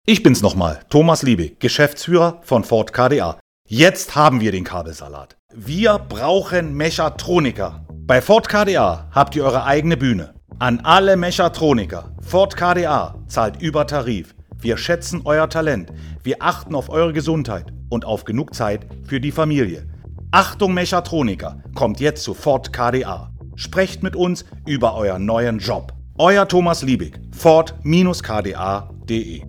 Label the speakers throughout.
Speaker 1: Ich bin's nochmal, Thomas Liebig, Geschäftsführer von Ford KDA. Jetzt haben wir den Kabelsalat. Wir brauchen Mechatroniker. Bei Ford KDA habt ihr eure eigene Bühne. An alle Mechatroniker. Ford KDA zahlt über Tarif. Wir schätzen euer Talent. Wir achten auf eure Gesundheit und auf genug Zeit für die Familie. Achtung Mechatroniker, kommt jetzt zu Ford KDA. Sprecht mit uns über euren neuen Job. Euer Thomas Liebig, ford-kda.de.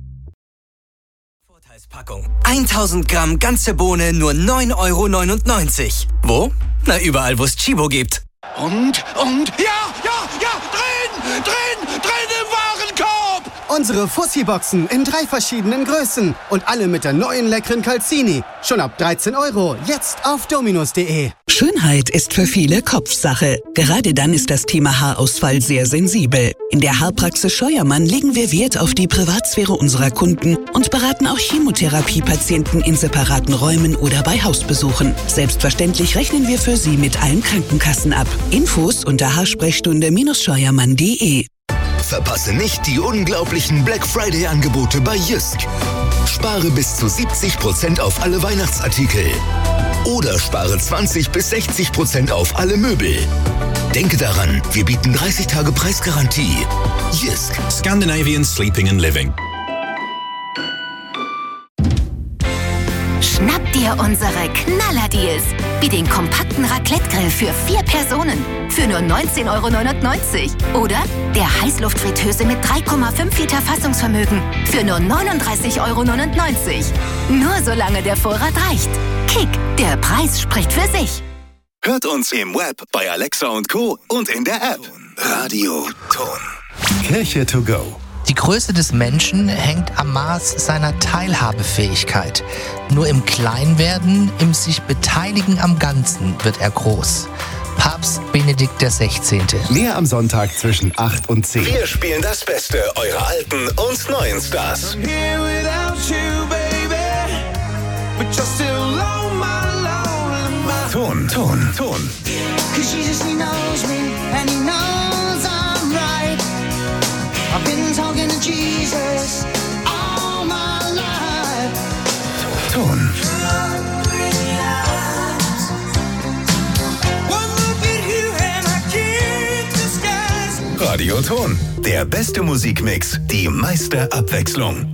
Speaker 2: Packung. 1000 Gramm ganze Bohne, nur 9,99 €. Wo? Na, überall, wo es Chibo gibt.
Speaker 3: Und, ja, drin im Warenkorb!
Speaker 4: Unsere Fussi-Boxen in 3 verschiedenen Größen und alle mit der neuen leckeren Calzini. Schon ab 13 €, jetzt auf dominos.de.
Speaker 5: Schönheit ist für viele Kopfsache. Gerade dann ist das Thema Haarausfall sehr sensibel. In der Haarpraxis Scheuermann legen wir Wert auf die Privatsphäre unserer Kunden und beraten auch Chemotherapiepatienten in separaten Räumen oder bei Hausbesuchen. Selbstverständlich rechnen wir für Sie mit allen Krankenkassen ab. Infos unter haarsprechstunde-scheuermann.de.
Speaker 6: Verpasse nicht die unglaublichen Black Friday-Angebote bei Jysk. Spare bis zu 70% auf alle Weihnachtsartikel. Oder spare 20-60% auf alle Möbel. Denke daran, wir bieten 30 Tage Preisgarantie. Jysk.
Speaker 7: Scandinavian Sleeping and Living.
Speaker 8: Schnapp dir unsere Knallerdeals. Wie den kompakten Raclette-Grill für 4 Personen für nur 19,99 € oder der Heißluftfritteuse mit 3,5 Liter Fassungsvermögen für nur 39,99 €. Nur solange der Vorrat reicht. Kick, der Preis spricht für sich.
Speaker 6: Hört uns im Web bei Alexa und Co. und in der App. Radio Ton. Kirche to go.
Speaker 9: Die Größe des Menschen hängt am Maß seiner Teilhabefähigkeit. Nur im Kleinwerden, im sich beteiligen am Ganzen wird er groß. Papst Benedikt XVI.
Speaker 10: Mehr am Sonntag zwischen 8 und 10.
Speaker 6: Wir spielen das Beste eurer alten und neuen Stars. Ton.
Speaker 11: I've been talking to Jesus all my life.
Speaker 6: Ton. Radio Ton. Der beste Musikmix, die meiste Abwechslung.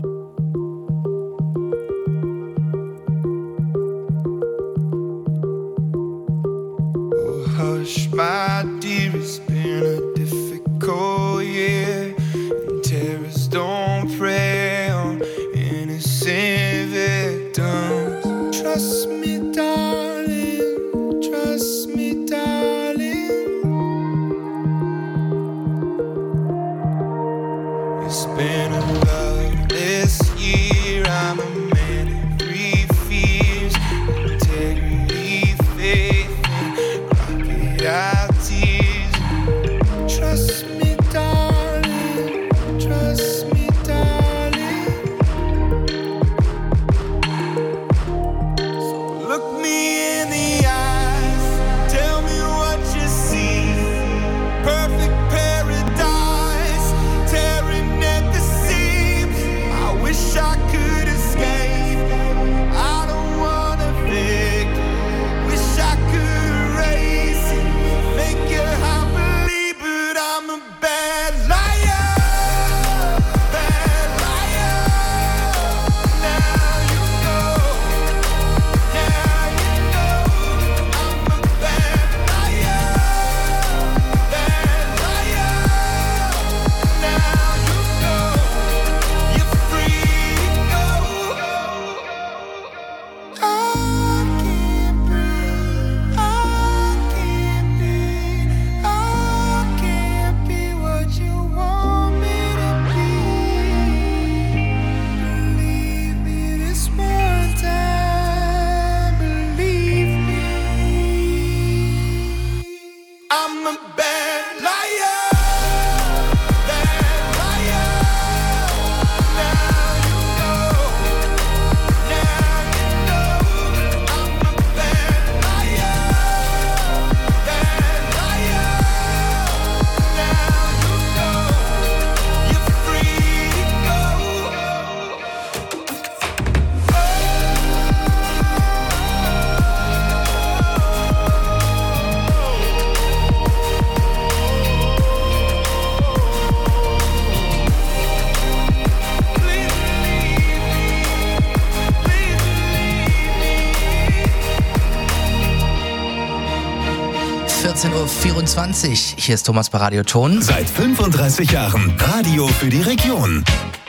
Speaker 12: Oh, hush, my dear, it's been a difficult year. Terrorists don't prey on innocent victims. Trust me, darling. Trust me, darling. It's been a lovely
Speaker 9: 14.24 Uhr. Hier ist Thomas bei Radio Ton.
Speaker 6: Seit 35 Jahren Radio für die Region.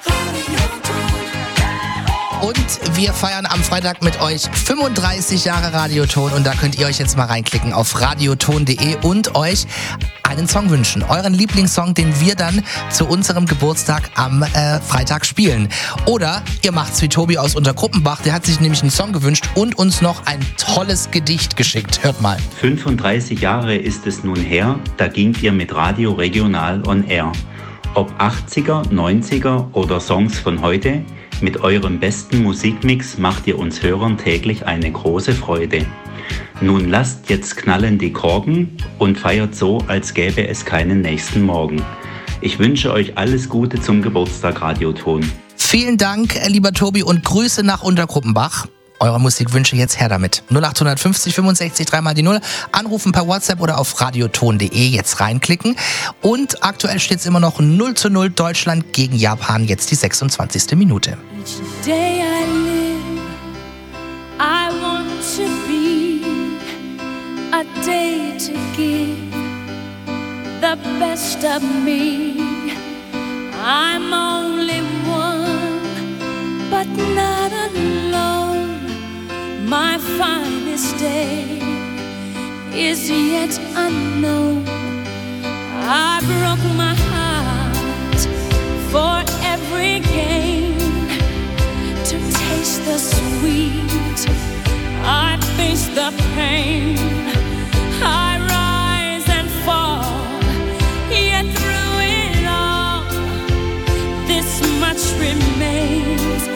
Speaker 9: Und wir feiern am Freitag mit euch 35 Jahre Radioton. Und da könnt ihr euch jetzt mal reinklicken auf radioton.de und euch einen Song wünschen. Euren Lieblingssong, den wir dann zu unserem Geburtstag am Freitag spielen. Oder ihr macht's wie Tobi aus Untergruppenbach. Der hat sich nämlich einen Song gewünscht und uns noch ein tolles Gedicht geschickt. Hört mal.
Speaker 13: 35 Jahre ist es nun her, da gingt ihr mit Radio Regional on Air. Ob 80er, 90er oder Songs von heute, mit eurem besten Musikmix macht ihr uns Hörern täglich eine große Freude. Nun lasst jetzt knallen die Korken und feiert so, als gäbe es keinen nächsten Morgen. Ich wünsche euch alles Gute zum Geburtstag Radioton.
Speaker 9: Vielen Dank, lieber Tobi, und Grüße nach Untergruppenbach. Eure Musikwünsche jetzt her damit. 0850 65 3 die 0. Anrufen per WhatsApp oder auf radioton.de jetzt reinklicken. Und aktuell steht es immer noch 0:0 Deutschland gegen Japan, jetzt die 26. Minute.
Speaker 14: Each day I live, I want to be a day to give the best of me. I'm only one, but not alone. My finest day is yet unknown. I broke my heart for every gain, to taste the sweet. I face the pain. I rise and fall, yet through it all, this much remains.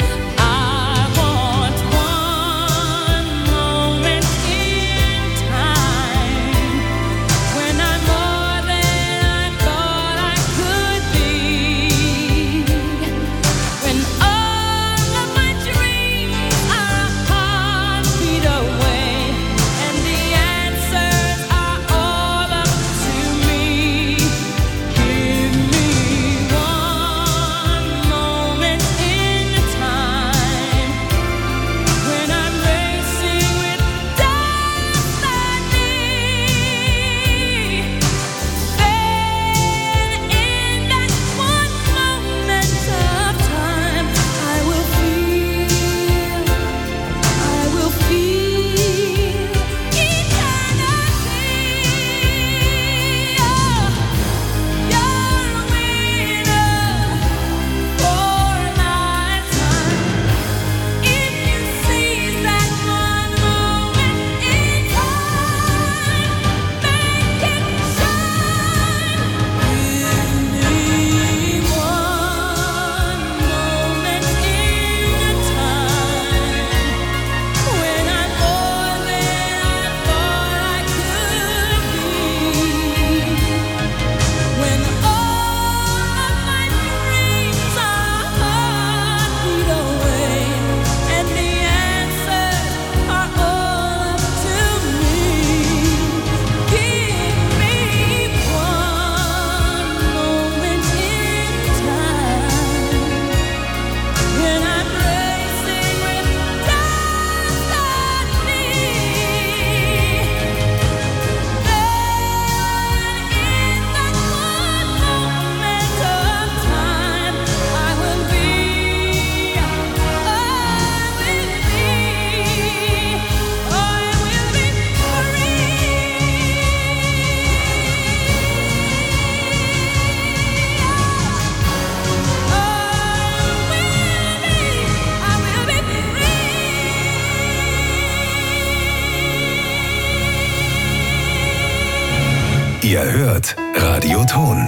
Speaker 6: Ihr hört Radio Ton.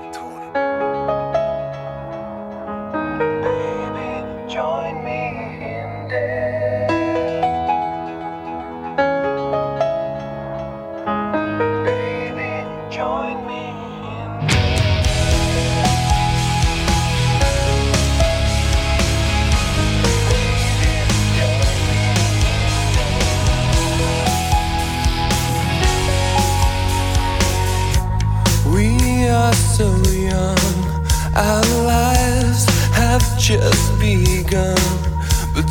Speaker 12: So young, our lives have just begun, but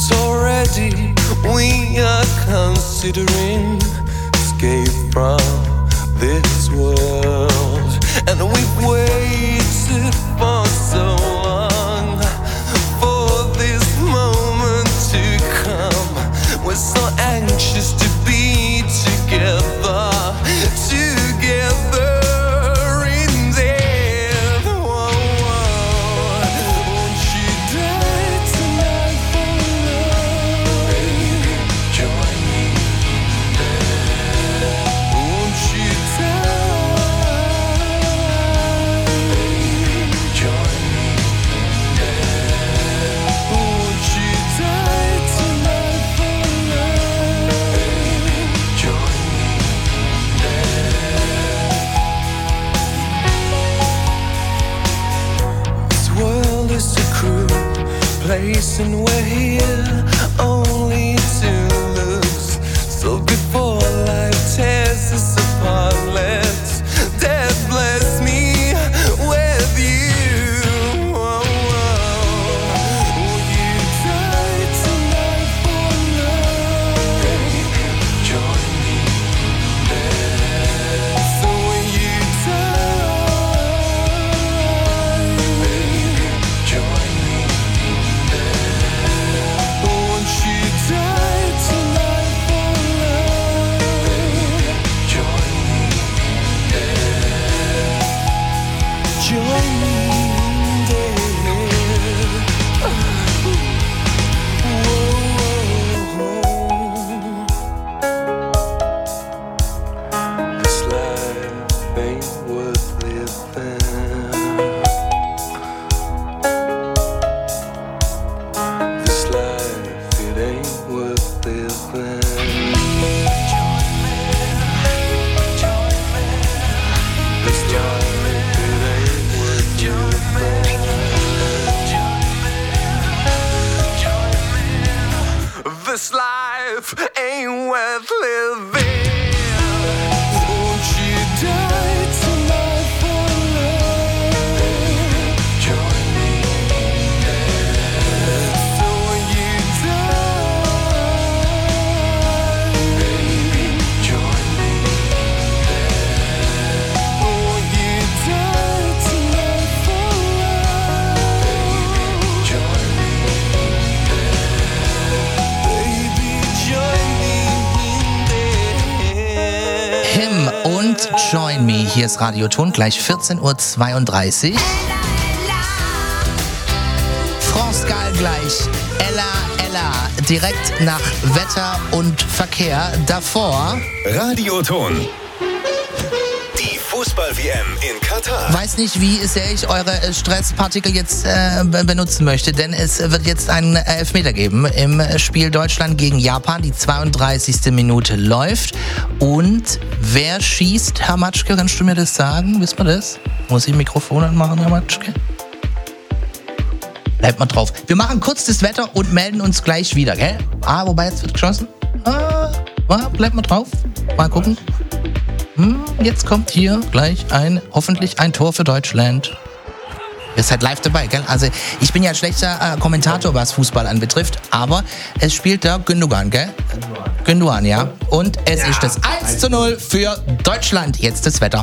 Speaker 12: already we are considering escape from this world, and we've waited for so long for this moment to come. We're so anxious to be together, together in death. Whoa, whoa. Won't you die tonight for love? Baby, join me there. Won't you die? Baby, join me there. Won't you die tonight for love? Baby, join me there. This world is a cruel place, and we're here only to lose. So before life tears us apart, let death bless me with you. Whoa, whoa. Will you die tonight for love? Baby, join me there. So will you die? Baby, join me there. Won't you die tonight for love? Baby, join me there. Join me there. Whoa. This life ain't worth living. This life, it ain't worth living. This life, it ain't worth living. This life ain't worth living. Won't you die tonight for love? Join me there. So will you die? Baby, join me there. Will you die tonight for love? Baby, join me there. Baby, join me there.
Speaker 9: Him und Join Me. Hier ist Radioton, gleich 14:32 Uhr. France Gall gleich. Ella, direkt nach Wetter und Verkehr. Davor
Speaker 6: Radioton. Die Fußball-WM in Katar.
Speaker 9: weiß nicht, wie sehr ich eure Stresspartikel jetzt benutzen möchte, denn es wird jetzt einen Elfmeter geben im Spiel Deutschland gegen Japan. Die 32. Minute läuft. Und wer schießt, Herr Matschke? Kannst du mir das sagen? Wisst ihr das? Muss ich ein Mikrofon anmachen, Herr Matschke? Bleibt mal drauf. Wir machen kurz das Wetter und melden uns gleich wieder, gell? Wobei jetzt wird geschossen. Bleibt mal drauf. Mal gucken. Jetzt kommt hier gleich hoffentlich ein Tor für Deutschland. Ihr seid live dabei, gell? Also ich bin ja ein schlechter Kommentator, was Fußball anbetrifft, aber es spielt der Gündogan, gell? Gündogan, ja. Und es ist das 1:0 für Deutschland. Jetzt das Wetter.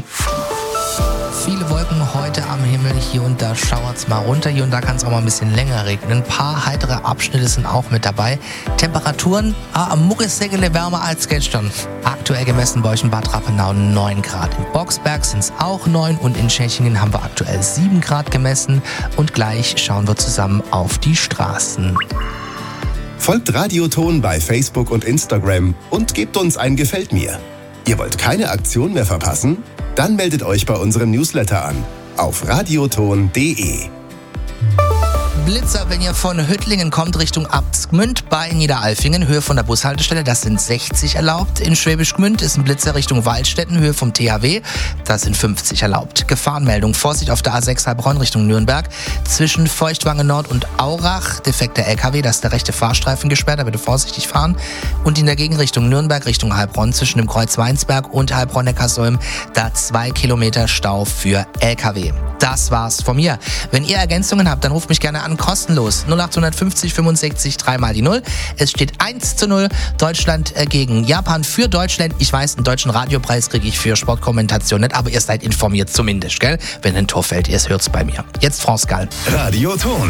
Speaker 9: Viele Wolken heute am Himmel, hier und da schauert's mal runter, hier und da kann es auch mal ein bisschen länger regnen. Ein paar heitere Abschnitte sind auch mit dabei. Temperaturen am Muckesäckele wärmer als gestern. Aktuell gemessen bei euch in Bad Rappenau 9 Grad. In Boxberg sind es auch 9 und in Tschechien haben wir aktuell 7 Grad gemessen. Und gleich schauen wir zusammen auf die Straßen.
Speaker 10: Folgt Radioton bei Facebook und Instagram und gebt uns ein Gefällt mir. Ihr wollt keine Aktion mehr verpassen? Dann meldet euch bei unserem Newsletter an auf radioton.de.
Speaker 9: Blitzer, wenn ihr von Hüttlingen kommt, Richtung Abtsgmünd bei Niederalfingen, Höhe von der Bushaltestelle, das sind 60 erlaubt. In Schwäbisch Gmünd ist ein Blitzer Richtung Waldstätten, Höhe vom THW, das sind 50 erlaubt. Gefahrenmeldung, Vorsicht auf der A6 Heilbronn Richtung Nürnberg, zwischen Feuchtwangen Nord und Aurach, defekter LKW, da ist der rechte Fahrstreifen gesperrt, da bitte vorsichtig fahren. Und in der Gegenrichtung Nürnberg Richtung Heilbronn, zwischen dem Kreuz Weinsberg und Heilbronn-Neckarsulm, da 2 Kilometer Stau für LKW. Das war's von mir. Wenn ihr Ergänzungen habt, dann ruft mich gerne an, und kostenlos. 0850 65 3 mal die 0. Es steht 1:0. Deutschland gegen Japan für Deutschland. Ich weiß, einen deutschen Radiopreis kriege ich für Sportkommentation nicht, aber ihr seid informiert zumindest, gell? Wenn ein Tor fällt, ihr hört's bei mir. Jetzt France Gall.
Speaker 6: Radioton.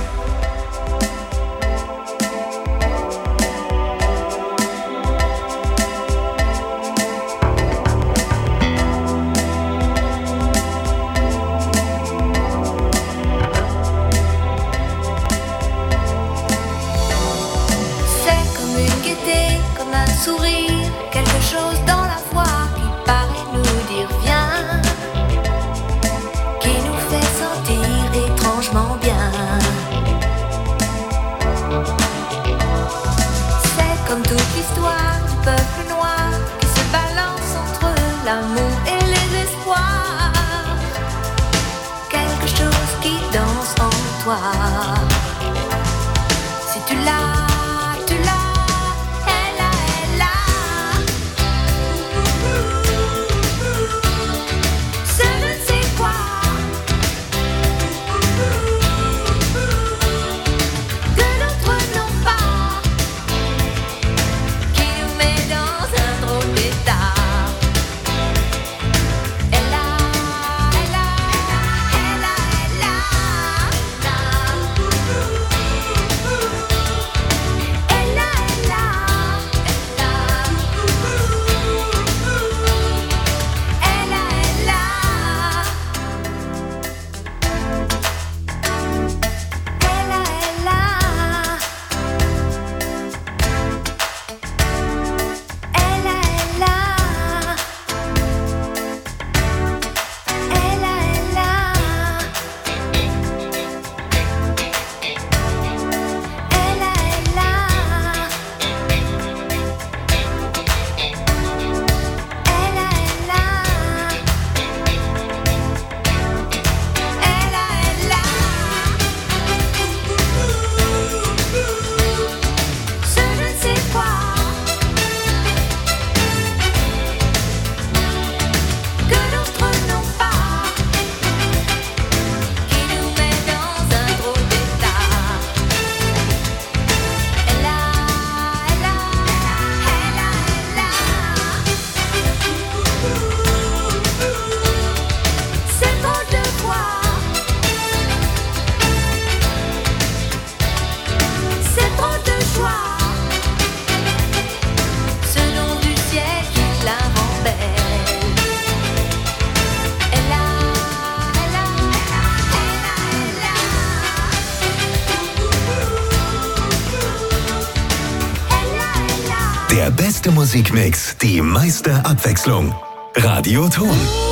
Speaker 6: Der beste Musikmix, die meiste Abwechslung. Radioton.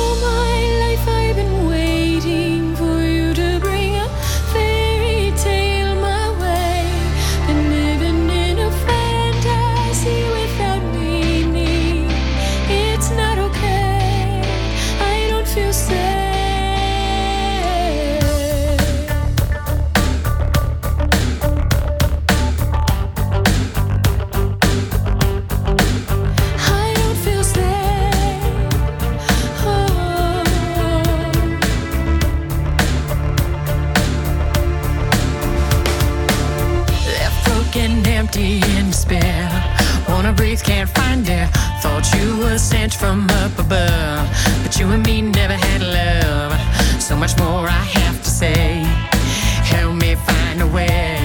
Speaker 15: Empty in despair, wanna breathe, can't find air. Thought you were sent from up above, but you and me never had love. So much more I have to say. Help me find a way.